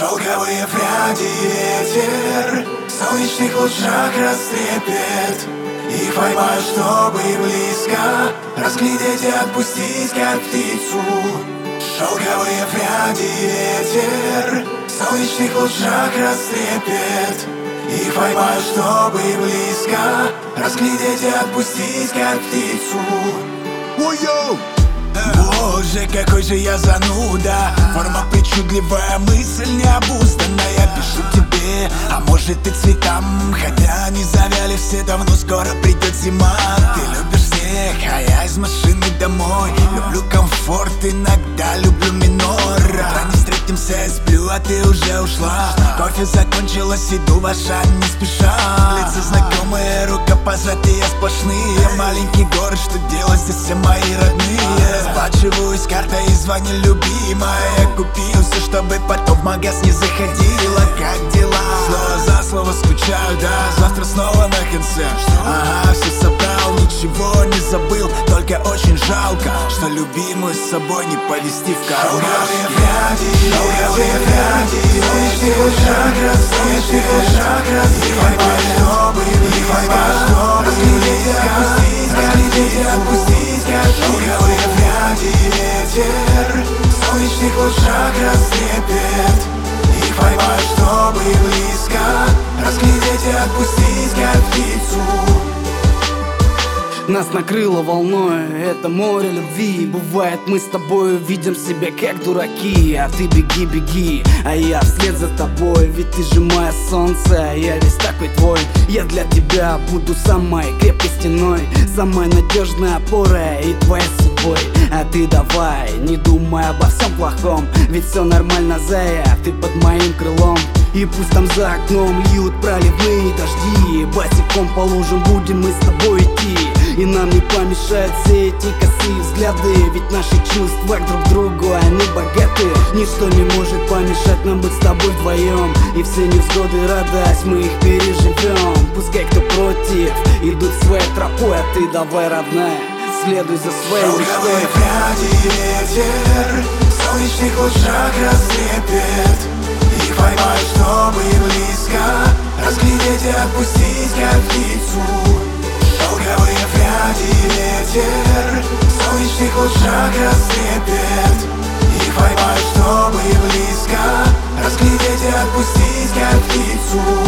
Шелковые пряди ветер в солнечных лучах растрепет. Их поймаю, чтобы близко разглядеть и отпустить, как птицу. Шелковые пряди ветер в солнечных лучах растрепет. Их поймаю, чтобы близко разглядеть и отпустить, как птицу. Ой-йоу! Боже, какой же я зануда. Форма причудливая, мысль необузданная. Пишу тебе, а может и цветам. Хотя они завяли все давно, скоро придет зима. Ты любишь снег, а я из машины домой. Люблю комфорт, иногда люблю минор. Утро не встретимся, я сплю, а ты уже ушла. Кофе закончилось, иду в Ашан не спеша. Лица знакомые, рукопожатия сплошные. Маленький город, что делать, здесь все мои родные. Расплачиваюсь картой и звоню любимая. Я купил все, чтобы потом в магаз не заходила. Как дела? Слово за слово скучаю, да. Завтра снова на концерт. Ага, все собрал, ничего не забыл. Только очень жалко, что любимую с собой не повезти в кармашке. Шелковые пряди, солнечный лучак расцвет. Не поймешь, чтобы разглядеть и отпустить, как шелковые пряди ветер в солнечных лучах растрепет. Их поймаю, чтобы близко разглядеть и отпустить, как птицу. Нас накрыло волной, это море любви. Бывает, мы с тобой видим себя как дураки. А ты беги, беги, а я вслед за тобой. Ведь ты же мое солнце, а я весь такой твой. Я для тебя буду самой крепкой стеной, самой надежной опорой и твоей судьбой. А ты давай, не думай обо всем плохом, ведь все нормально, зая, ты под моим крылом. И пусть там за окном льют проливные дожди, босиком по лужам будем мы с тобой идти. И нам не помешают все эти косые взгляды, ведь наши чувства друг к другу, они богаты. Ничто не может помешать нам быть с тобой вдвоем. И все невзгоды, радость, мы их переживем. Пускай кто против, идут своей тропой, а ты давай, родная, следуй за своей мечтой. Шелковые пряди ветер в солнечных лучах растрепет. Их поймаю, чтобы близко разглядеть и отпустить, как птицу. Шелковые пряди ветер в солнечных лучах растрепет. Их поймаю, чтобы близко разглядеть и отпустить, как птицу.